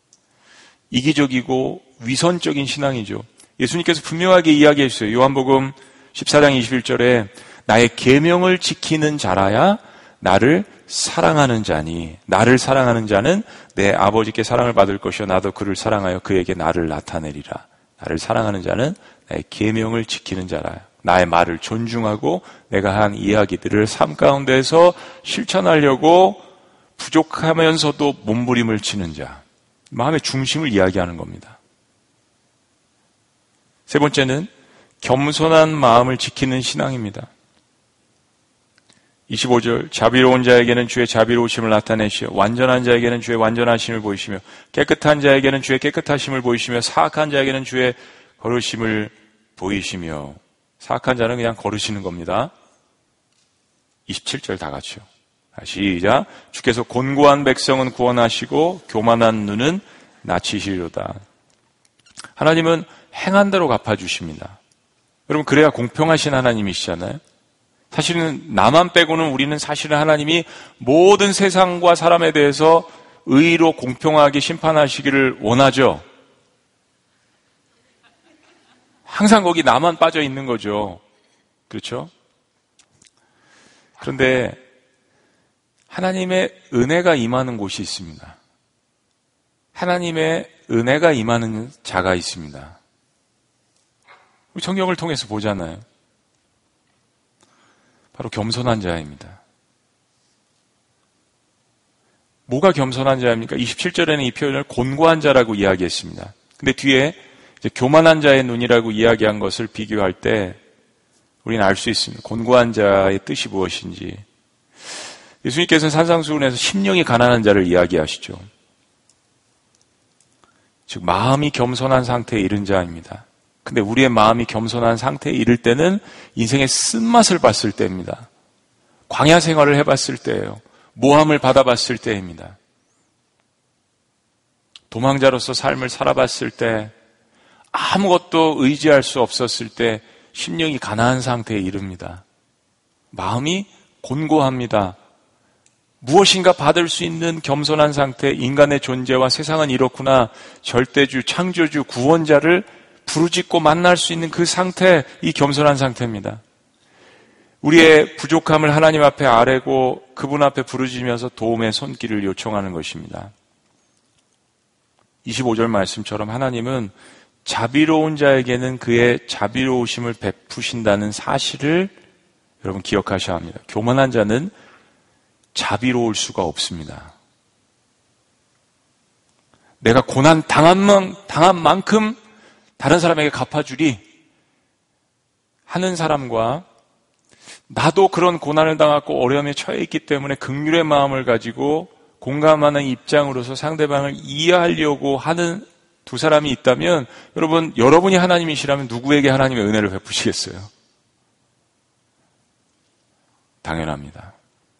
이기적이고 위선적인 신앙이죠. 예수님께서 분명하게 이야기해 주세요. 요한복음 십사 장 이십일 절에 나의 계명을 지키는 자라야 나를 사랑하는 자니 나를 사랑하는 자는 내 아버지께 사랑을 받을 것이요 나도 그를 사랑하여 그에게 나를 나타내리라. 나를 사랑하는 자는 나의 계명을 지키는 자라. 나의 말을 존중하고 내가 한 이야기들을 삶 가운데서 실천하려고 부족하면서도 몸부림을 치는 자. 마음의 중심을 이야기하는 겁니다. 세 번째는 겸손한 마음을 지키는 신앙입니다. 이십오 절 자비로운 자에게는 주의 자비로우심을 나타내시어 완전한 자에게는 주의 완전하심을 보이시며 깨끗한 자에게는 주의 깨끗하심을 보이시며 사악한 자에게는 주의 거르심을 보이시며. 사악한 자는 그냥 거르시는 겁니다. 이십칠 절 다 같이요. 시작. 주께서 곤고한 백성은 구원하시고 교만한 눈은 낮추시리로다. 하나님은 행한 대로 갚아주십니다. 여러분, 그래야 공평하신 하나님이시잖아요. 사실은 나만 빼고는 우리는 사실은 하나님이 모든 세상과 사람에 대해서 의로 공평하게 심판하시기를 원하죠. 항상 거기 나만 빠져 있는 거죠. 그렇죠? 그런데 하나님의 은혜가 임하는 곳이 있습니다. 하나님의 은혜가 임하는 자가 있습니다. 우리 성경을 통해서 보잖아요. 바로 겸손한 자입니다. 뭐가 겸손한 자입니까? 이십칠 절에는 이 표현을 곤고한 자라고 이야기했습니다. 근데 뒤에 이제 교만한 자의 눈이라고 이야기한 것을 비교할 때 우리는 알 수 있습니다. 곤고한 자의 뜻이 무엇인지. 예수님께서는 산상수훈에서 심령이 가난한 자를 이야기하시죠. 즉 마음이 겸손한 상태에 이른 자입니다. 근데 우리의 마음이 겸손한 상태에 이를 때는 인생의 쓴맛을 봤을 때입니다. 광야 생활을 해봤을 때예요. 모함을 받아봤을 때입니다. 도망자로서 삶을 살아봤을 때, 아무것도 의지할 수 없었을 때 심령이 가난한 상태에 이릅니다. 마음이 곤고합니다. 무엇인가 받을 수 있는 겸손한 상태, 인간의 존재와 세상은 이렇구나, 절대주, 창조주, 구원자를 부르짖고 만날 수 있는 그 상태, 이 겸손한 상태입니다. 우리의 부족함을 하나님 앞에 아뢰고 그분 앞에 부르짖으면서 도움의 손길을 요청하는 것입니다. 이십오 절 말씀처럼 하나님은 자비로운 자에게는 그의 자비로우심을 베푸신다는 사실을 여러분 기억하셔야 합니다. 교만한 자는 자비로울 수가 없습니다. 내가 고난 당한, 만, 당한 만큼 다른 사람에게 갚아주리 하는 사람과 나도 그런 고난을 당하고 어려움에 처해 있기 때문에 긍휼의 마음을 가지고 공감하는 입장으로서 상대방을 이해하려고 하는 두 사람이 있다면 여러분, 여러분이 하나님이시라면 누구에게 하나님의 은혜를 베푸시겠어요? 당연합니다.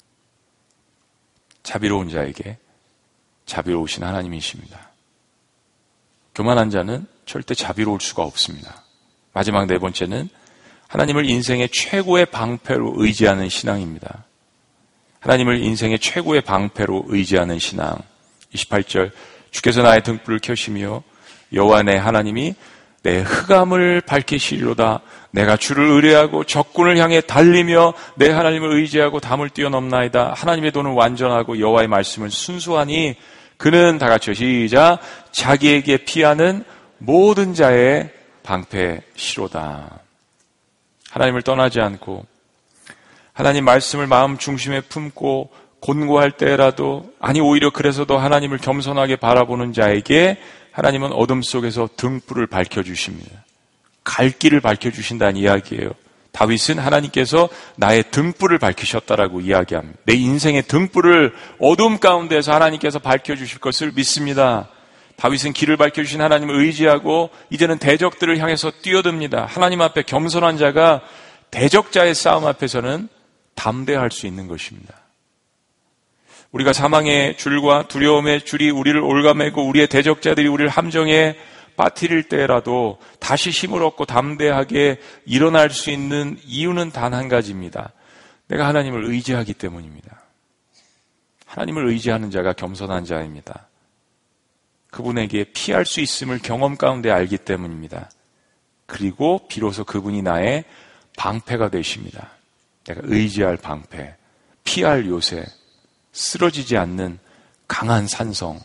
자비로운 자에게 자비로우신 하나님이십니다. 교만한 자는 절대 자비로울 수가 없습니다. 마지막 네 번째는 하나님을 인생의 최고의 방패로 의지하는 신앙입니다. 하나님을 인생의 최고의 방패로 의지하는 신앙. 이십팔 절 주께서 나의 등불을 켜시며 여호와 내 하나님이 내 흑암을 밝히시리로다. 내가 주를 의뢰하고 적군을 향해 달리며 내 하나님을 의지하고 담을 뛰어넘나이다. 하나님의 도는 완전하고 여호와의 말씀은 순수하니 그는 다 같이 시작. 자기에게 피하는 모든 자의 방패시로다. 하나님을 떠나지 않고 하나님 말씀을 마음 중심에 품고 곤고할 때라도, 아니 오히려 그래서도 하나님을 겸손하게 바라보는 자에게 하나님은 어둠 속에서 등불을 밝혀주십니다. 갈 길을 밝혀주신다는 이야기예요. 다윗은 하나님께서 나의 등불을 밝히셨다라고 이야기합니다. 내 인생의 등불을 어둠 가운데서 하나님께서 밝혀주실 것을 믿습니다. 다윗은 길을 밝혀주신 하나님을 의지하고 이제는 대적들을 향해서 뛰어듭니다. 하나님 앞에 겸손한 자가 대적자의 싸움 앞에서는 담대할 수 있는 것입니다. 우리가 사망의 줄과 두려움의 줄이 우리를 올가매고 우리의 대적자들이 우리를 함정에 빠뜨릴 때라도 다시 힘을 얻고 담대하게 일어날 수 있는 이유는 단 한 가지입니다. 내가 하나님을 의지하기 때문입니다. 하나님을 의지하는 자가 겸손한 자입니다. 그분에게 피할 수 있음을 경험 가운데 알기 때문입니다. 그리고 비로소 그분이 나의 방패가 되십니다. 내가 의지할 방패, 피할 요새, 쓰러지지 않는 강한 산성.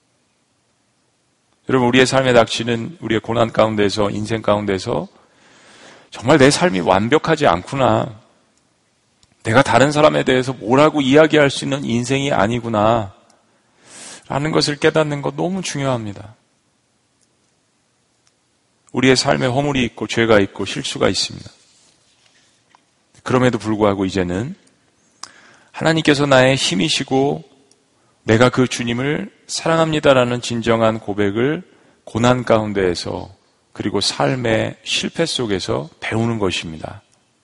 여러분, 우리의 삶에 닥치는 우리의 고난 가운데서, 인생 가운데서 정말 내 삶이 완벽하지 않구나, 내가 다른 사람에 대해서 뭐라고 이야기할 수 있는 인생이 아니구나 라는 것을 깨닫는 것 너무 중요합니다. 우리의 삶에 허물이 있고 죄가 있고 실수가 있습니다. 그럼에도 불구하고 이제는 하나님께서 나의 힘이시고 내가 그 주님을 사랑합니다라는 진정한 고백을 고난 가운데에서 그리고 삶의 실패 속에서 배우는 것입니다.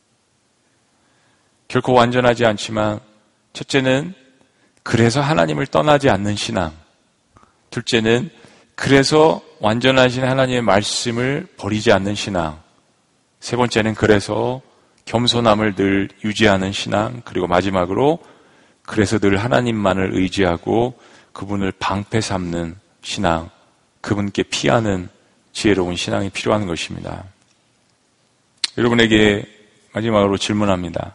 결코 완전하지 않지만 첫째는 그래서 하나님을 떠나지 않는 신앙, 둘째는 그래서 완전하신 하나님의 말씀을 버리지 않는 신앙, 세 번째는 그래서 겸손함을 늘 유지하는 신앙, 그리고 마지막으로 그래서 늘 하나님만을 의지하고 그분을 방패 삼는 신앙, 그분께 피하는 지혜로운 신앙이 필요한 것입니다. 여러분에게 마지막으로 질문합니다.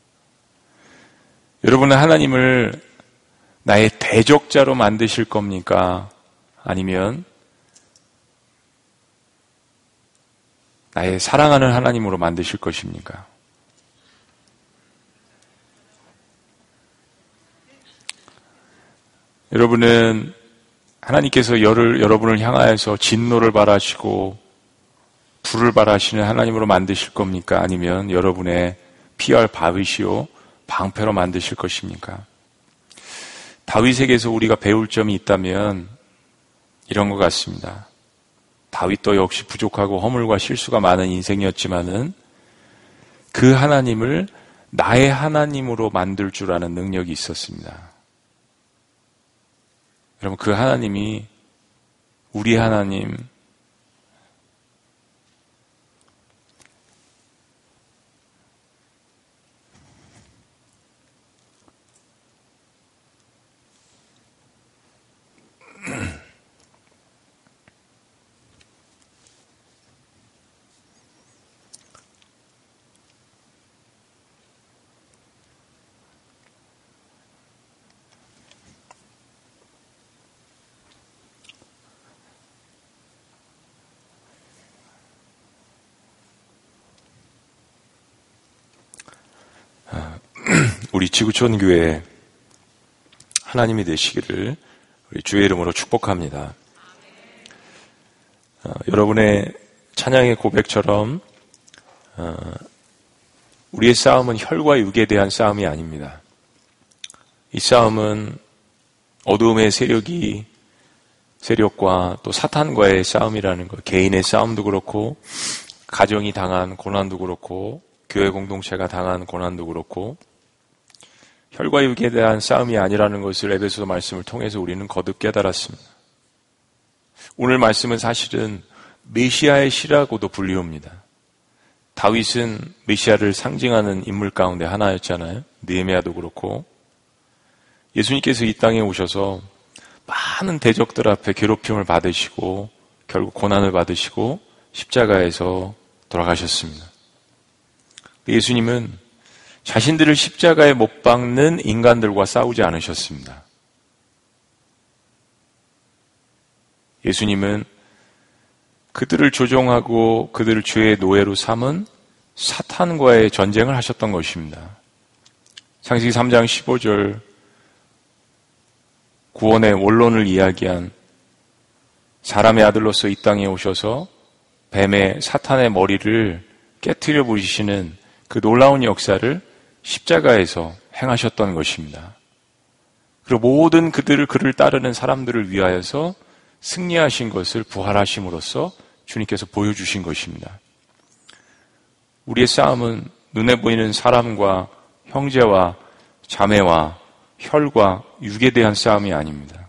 여러분은 하나님을 나의 대적자로 만드실 겁니까? 아니면 나의 사랑하는 하나님으로 만드실 것입니까? 여러분은 하나님께서 열을, 여러분을 향하여서 진노를 발하시고 불을 발하시는 하나님으로 만드실 겁니까? 아니면 여러분의 피할 바위시오 방패로 만드실 것입니까? 다윗에게서 우리가 배울 점이 있다면 이런 것 같습니다. 다윗도 역시 부족하고 허물과 실수가 많은 인생이었지만은 그 하나님을 나의 하나님으로 만들 줄 아는 능력이 있었습니다. 여러분, 그 하나님이 우리 하나님, 우리 지구촌 교회 하나님이 되시기를 우리 주의 이름으로 축복합니다. 어, 여러분의 찬양의 고백처럼 어, 우리의 싸움은 혈과 육에 대한 싸움이 아닙니다. 이 싸움은 어두움의 세력이 세력과 또 사탄과의 싸움이라는 것, 개인의 싸움도 그렇고 가정이 당한 고난도 그렇고 교회 공동체가 당한 고난도 그렇고 혈과 육에 대한 싸움이 아니라는 것을 에베소서 말씀을 통해서 우리는 거듭 깨달았습니다. 오늘 말씀은 사실은 메시아의 시라고도 불리웁니다. 다윗은 메시아를 상징하는 인물 가운데 하나였잖아요. 느헤미야도 그렇고 예수님께서 이 땅에 오셔서 많은 대적들 앞에 괴롭힘을 받으시고 결국 고난을 받으시고 십자가에서 돌아가셨습니다. 예수님은 자신들을 십자가에 못 박는 인간들과 싸우지 않으셨습니다. 예수님은 그들을 조종하고 그들을 죄의 노예로 삼은 사탄과의 전쟁을 하셨던 것입니다. 창세기 삼 장 십오 절 구원의 원론을 이야기한 사람의 아들로서 이 땅에 오셔서 뱀의 사탄의 머리를 깨트려 부리시는 그 놀라운 역사를 십자가에서 행하셨던 것입니다. 그리고 모든 그들을 그를 따르는 사람들을 위하여서 승리하신 것을 부활하심으로써 주님께서 보여주신 것입니다. 우리의 싸움은 눈에 보이는 사람과 형제와 자매와 혈과 육에 대한 싸움이 아닙니다.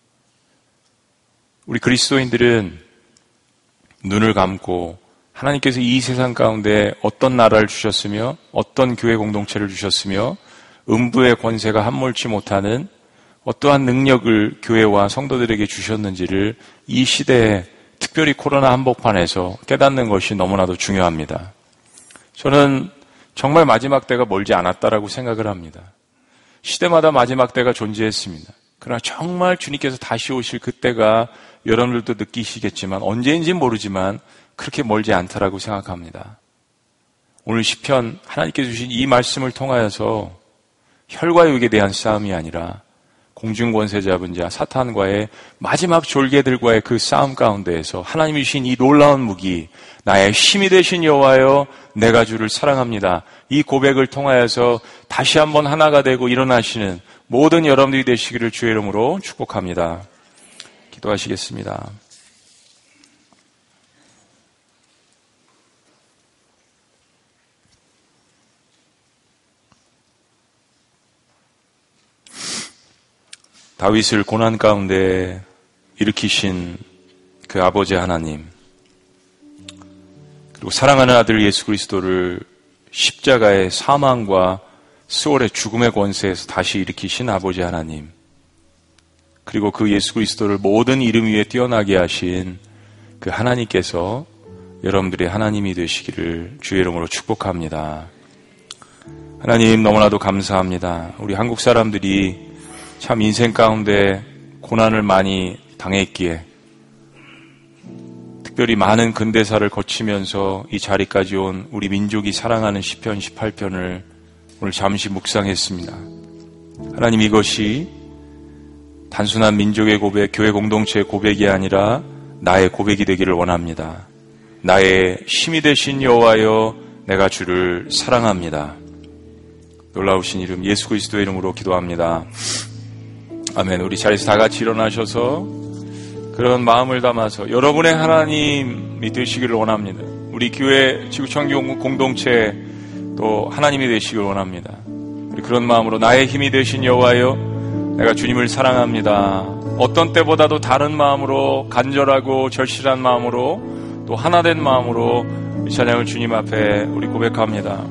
우리 그리스도인들은 눈을 감고 하나님께서 이 세상 가운데 어떤 나라를 주셨으며 어떤 교회 공동체를 주셨으며 음부의 권세가 함몰치 못하는 어떠한 능력을 교회와 성도들에게 주셨는지를 이 시대에 특별히 코로나 한복판에서 깨닫는 것이 너무나도 중요합니다. 저는 정말 마지막 때가 멀지 않았다라고 생각을 합니다. 시대마다 마지막 때가 존재했습니다. 그러나 정말 주님께서 다시 오실 그때가 여러분들도 느끼시겠지만 언제인지는 모르지만 그렇게 멀지 않다라고 생각합니다. 오늘 시편 하나님께서 주신 이 말씀을 통하여서 혈과 육에 대한 싸움이 아니라 공중권세 잡은 자 사탄과의 마지막 졸개들과의 그 싸움 가운데에서 하나님이 주신 이 놀라운 무기, 나의 힘이 되신 여호와여 내가 주를 사랑합니다. 이 고백을 통하여서 다시 한번 하나가 되고 일어나시는 모든 여러분들이 되시기를 주의 이름으로 축복합니다. 기도하시겠습니다. 다윗을 고난 가운데 일으키신 그 아버지 하나님, 그리고 사랑하는 아들 예수 그리스도를 십자가의 사망과 수월의 죽음의 권세에서 다시 일으키신 아버지 하나님, 그리고 그 예수 그리스도를 모든 이름 위에 뛰어나게 하신 그 하나님께서 여러분들의 하나님이 되시기를 주의 이름으로 축복합니다. 하나님 너무나도 감사합니다. 우리 한국 사람들이 참 인생 가운데 고난을 많이 당했기에 특별히 많은 근대사를 거치면서 이 자리까지 온 우리 민족이 사랑하는 시편 십팔 편을 오늘 잠시 묵상했습니다. 하나님, 이것이 단순한 민족의 고백, 교회 공동체의 고백이 아니라 나의 고백이 되기를 원합니다. 나의 힘이 되신 여호와여 내가 주를 사랑합니다. 놀라우신 이름 예수 그리스도의 이름으로 기도합니다. 아멘. 우리 자리에서 다 같이 일어나셔서 그런 마음을 담아서 여러분의 하나님이 되시기를 원합니다. 우리 교회 지구촌교 공동체 또 하나님이 되시기를 원합니다. 우리 그런 마음으로 나의 힘이 되신 여호와여 내가 주님을 사랑합니다. 어떤 때보다도 다른 마음으로 간절하고 절실한 마음으로 또 하나된 마음으로 이 찬양을 주님 앞에 우리 고백합니다.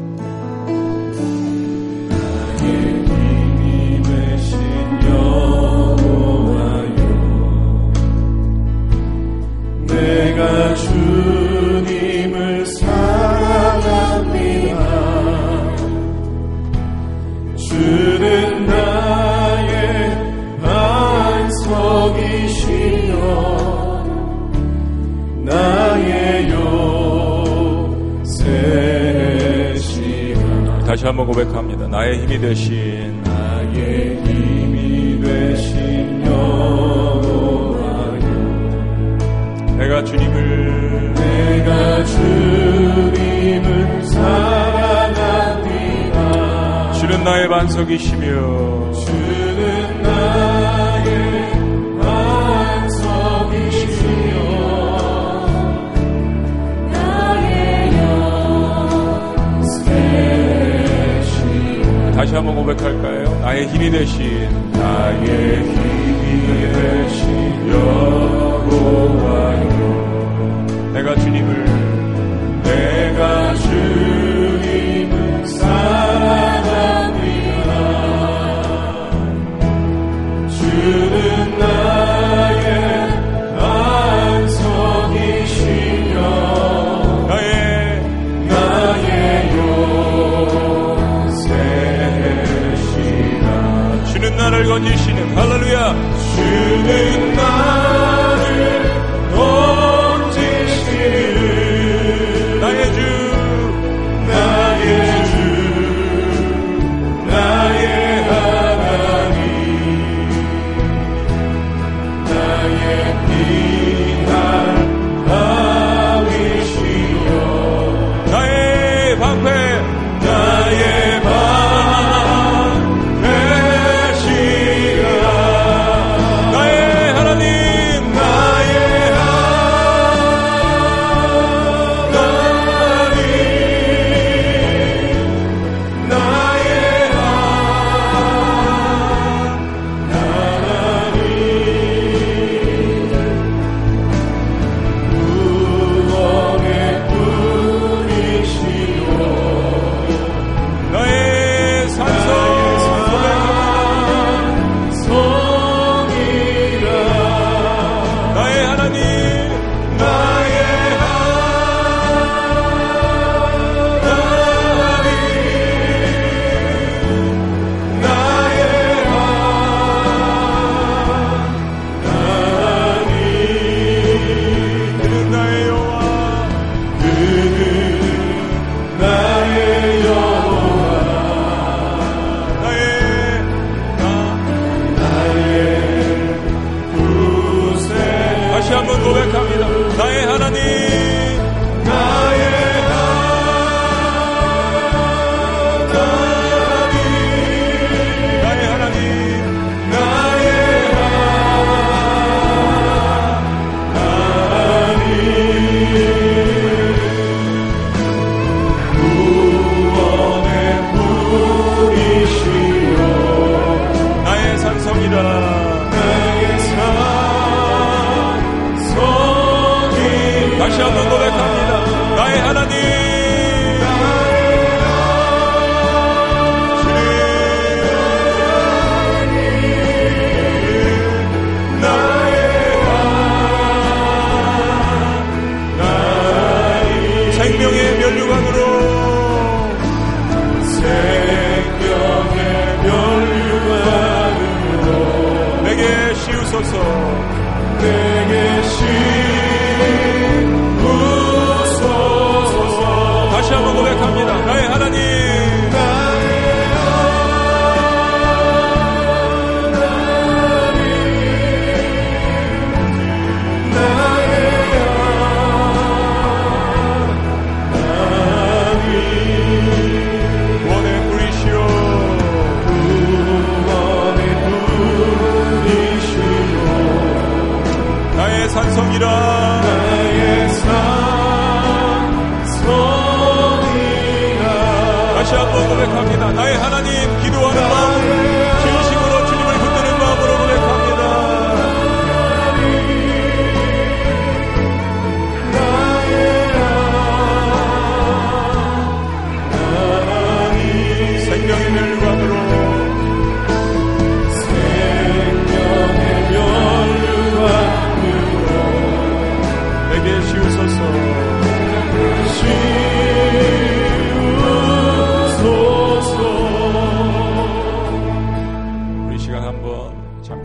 내가 주님을 사랑합니다. 주는 나의 반석이시여 나의 요새시라. 다시 한번 고백합니다. 나의 힘이 되신 나의 힘이 되신 여호와여 내가 주님을 내가 주님을 사랑합니다. 주는 나의 반석이시며 주는 나의 반석이시며 나의 요새시라. 다시 한번 고백할까요? 나의 힘이 되신 나의 힘이 되신 여호와여 내가 주님을 내가 주님을 사랑합니다. 주는 나의 반석이시며 나의 나의 요새시라. 주는 나를 건지시는 할렐루야. 주는 나를 건지시는 나의 주 나의 주 나의 하나님 나의 피난 바위시여 나의 방패 나의 방패시라 나의 하나님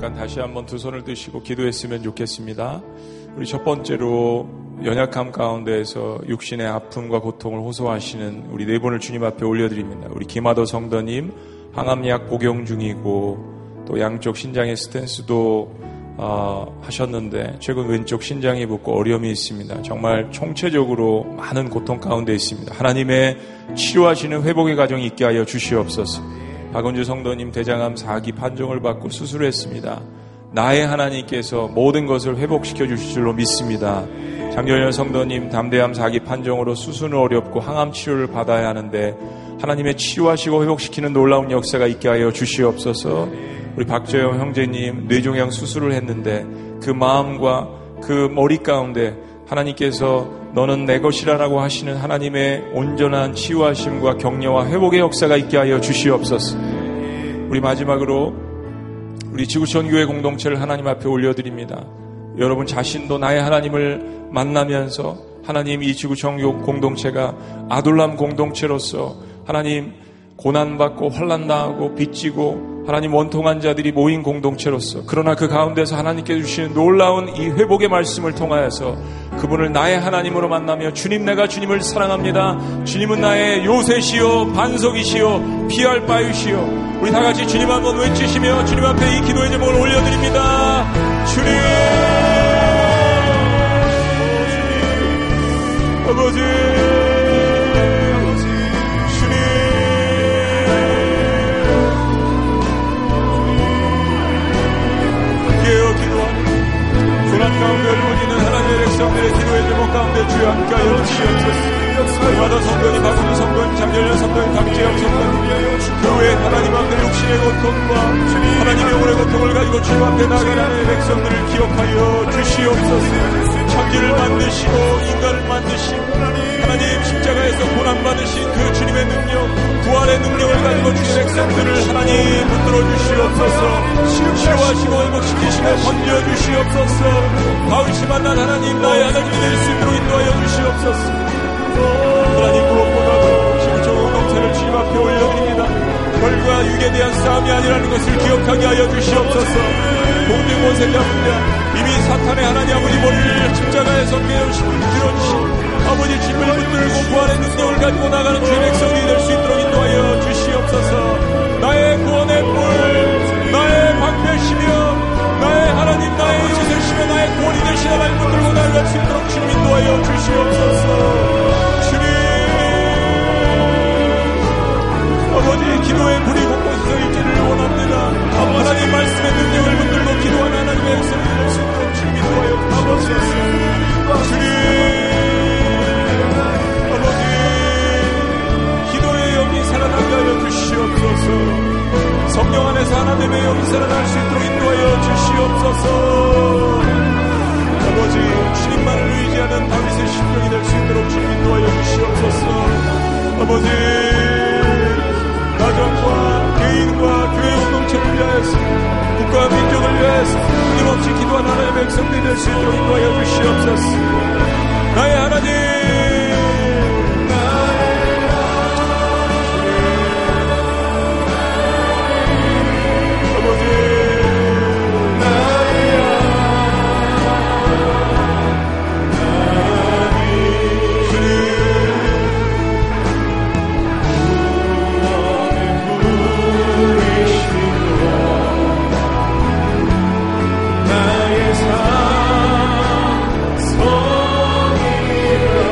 잠깐 다시 한번 두 손을 드시고 기도했으면 좋겠습니다. 우리 첫 번째로 연약함 가운데에서 육신의 아픔과 고통을 호소하시는 우리 네 분을 주님 앞에 올려드립니다. 우리 김하도 성도님 항암약 복용 중이고 또 양쪽 신장의 스텐스도 어, 하셨는데 최근 왼쪽 신장이 붓고 어려움이 있습니다. 정말 총체적으로 많은 고통 가운데 있습니다. 하나님의 치료하시는 회복의 과정이 있게 하여 주시옵소서. 박은주 성도님 대장암 사 기 판정을 받고 수술했습니다. 나의 하나님께서 모든 것을 회복시켜 주실 줄로 믿습니다. 장렬현 성도님 담대암 사 기 판정으로 수술은 어렵고 항암 치료를 받아야 하는데 하나님의 치유하시고 회복시키는 놀라운 역사가 있게 하여 주시옵소서. 우리 박재영 형제님 뇌종양 수술을 했는데 그 마음과 그 머리 가운데 하나님께서 너는 내 것이라라고 하시는 하나님의 온전한 치유하심과 격려와 회복의 역사가 있게 하여 주시옵소서. 우리 마지막으로 우리 지구촌 교회 공동체를 하나님 앞에 올려드립니다. 여러분 자신도 나의 하나님을 만나면서 하나님 이 지구촌 공동체가 아둘람 공동체로서 하나님 고난받고 환난당하고 빚지고 하나님 원통한 자들이 모인 공동체로서 그러나 그 가운데서 하나님께서 주시는 놀라운 이 회복의 말씀을 통하여서 그분을 나의 하나님으로 만나며 주님 내가 주님을 사랑합니다. 주님은 나의 요새시요 반석이시요 피할 바위시요. 우리 다같이 주님 한번 외치시며 주님 앞에 이 기도의 제목을 올려드립니다. 주님 아버지 가운데 올리는 하나님의 백성들의 기도의 제목 가운데 주여 함께하여 주시옵소서. 마다 성도님, 박은주 성도님, 장렬현 성도님, 박재영 성도님, 교회 하나님 앞에 육신의 고통과 하나님의 영혼의 고통을 가지고 주님 앞에 나아가는 백성들을 기억하여 주시옵소서. 천지를 만드시고 인간을 만드시고 하나님 십자가에서 고난받으신 그 주님의 능력, 부활의 능력을 가지고 주신 백성들을 하나님 붙들어 주시옵소서. 치료하시고 회복시키시고 건져주시옵소서. 가을치 만난 하나님 나의 하나님이 될 수 있도록 인도하여 주시옵소서. 하나님 무엇보다도 지구촌 공동체를 주님 앞에 올려드립니다. 혈과 육에 대한 싸움이 아니라는 것을 기억하게 하여 주시옵소서. 동등모세 잡자 이미 사탄의 하나님 아버지 머리를 십자가에서 깨우시고 들어주시고 아버지 짐을 붙들고 부활의 능력을 가지고 나가는 주의 백성이 될 수 있도록 인도하여 주시옵소서. 나의 구원의 뿔 나의 방패시며 나의 하나님 나의 요새시며 나의 구원이 되시나 말 붙들고 나아갈 수 있도록 주님 인도하여 주시옵소서. 주님 아버지 기도의 불이 곳곳에서 일지를 원합니다. 하나님 말씀의 능력을 붙들고 기도하는 하나님의 백성이 될 수 있도록 주님 인도하여 주시옵소서. 주님 아버지 기도의 영이 살아나게 하여 주시옵소서. 성령 안에서 하나님의 영이 살아날 수 있도록 인도하여 주시옵소서. 아버지 주님만을 의지하는 다윗의 심령이 될 수 있도록 주님 인도하여 주시옵소서. 아버지 가정과 개인과 교회 공동체를 위하여서 국가와 민족을 위하여서 끊임없이 기도하는 하나님의 백성들이 될 수 있도록 인도하여 주시옵소서. 나의 하나님 나의 삶 성이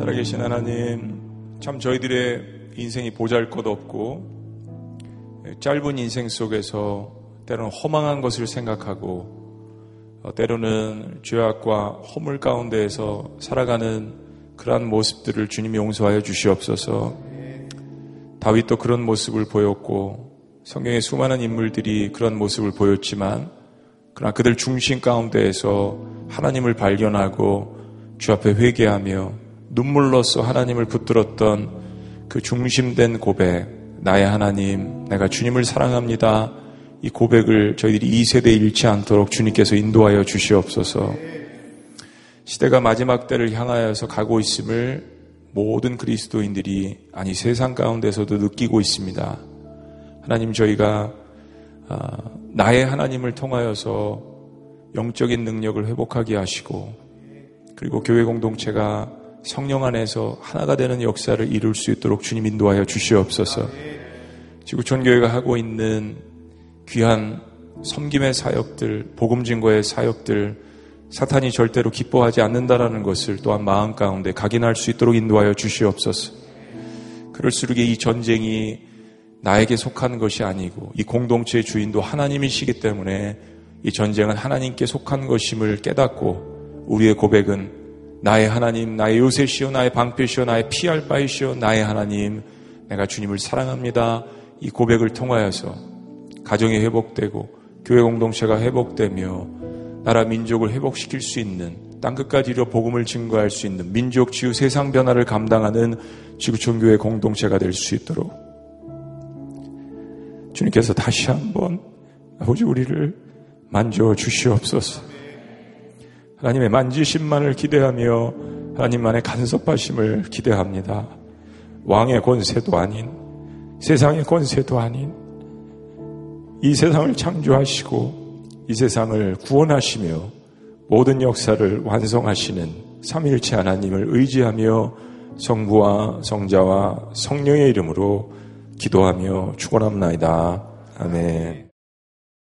살아계신 하나님, 참 저희들의 인생이 보잘것없고 짧은 인생 속에서 때로는 허망한 것을 생각하고 때로는 죄악과 허물 가운데에서 살아가는 그러한 모습들을 주님이 용서하여 주시옵소서. 다윗도 그런 모습을 보였고 성경의 수많은 인물들이 그런 모습을 보였지만 그러나 그들 중심 가운데에서 하나님을 발견하고 주 앞에 회개하며 눈물로써 하나님을 붙들었던 그 중심된 고백, 나의 하나님, 내가 주님을 사랑합니다. 이 고백을 저희들이 이 세대에 잃지 않도록 주님께서 인도하여 주시옵소서. 시대가 마지막 때를 향하여서 가고 있음을 모든 그리스도인들이, 아니 세상 가운데서도 느끼고 있습니다. 하나님, 저희가 나의 하나님을 통하여서 영적인 능력을 회복하게 하시고, 그리고 교회 공동체가 성령 안에서 하나가 되는 역사를 이룰 수 있도록 주님 인도하여 주시옵소서. 지구촌교회가 하고 있는 귀한 섬김의 사역들, 복음 증거의 사역들, 사탄이 절대로 기뻐하지 않는다라는 것을 또한 마음 가운데 각인할 수 있도록 인도하여 주시옵소서. 그럴수록 이 전쟁이 나에게 속한 것이 아니고 이 공동체의 주인도 하나님이시기 때문에 이 전쟁은 하나님께 속한 것임을 깨닫고, 우리의 고백은 나의 하나님, 나의 요새시오, 나의 방패시오, 나의 피할 바이시오, 나의 하나님, 내가 주님을 사랑합니다. 이 고백을 통하여서 가정이 회복되고 교회 공동체가 회복되며 나라 민족을 회복시킬 수 있는, 땅끝까지 이르러 복음을 증거할 수 있는 민족 치유 세상 변화를 감당하는 지구촌교회 공동체가 될 수 있도록 주님께서 다시 한번 아버지 우리를 만져 주시옵소서. 하나님의 만지심만을 기대하며 하나님만의 간섭하심을 기대합니다. 왕의 권세도 아닌, 세상의 권세도 아닌, 이 세상을 창조하시고 이 세상을 구원하시며 모든 역사를 완성하시는 삼위일체 하나님을 의지하며 성부와 성자와 성령의 이름으로 기도하며 축원합나이다. 아멘.